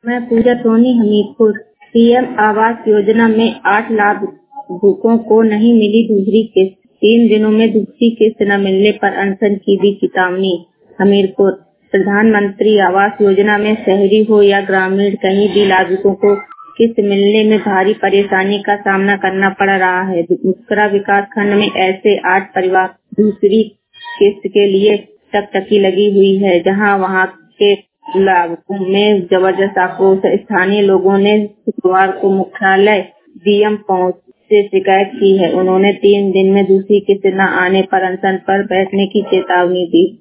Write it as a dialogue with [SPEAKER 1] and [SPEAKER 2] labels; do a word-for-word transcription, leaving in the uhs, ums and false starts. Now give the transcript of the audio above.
[SPEAKER 1] मैं पूजा सोनी, हमीरपुर। पीएम आवास योजना में आठ लाभुकों को नहीं मिली दूसरी किस्त। तीन दिनों में दूसरी किस्त न मिलने पर अनशन की दी चेतावनी। हमीरपुर। प्रधानमंत्री आवास योजना में शहरी हो या ग्रामीण, कहीं भी लाभुकों को किस्त मिलने में भारी परेशानी का सामना करना पड़ रहा है। मुस्करा विकास खंड में ऐसे आठ परिवार दूसरी किस्त के लिए टकटकी लगी हुई है, जहां वहां के लाभुकों में जबरदस्त आक्रोश। स्थानीय लोगों ने शुक्रवार को मुख्यालय डीएम पहुंच से शिकायत की है। उन्होंने तीन दिन में दूसरी किस्त न आने पर अनशन पर बैठने की चेतावनी दी।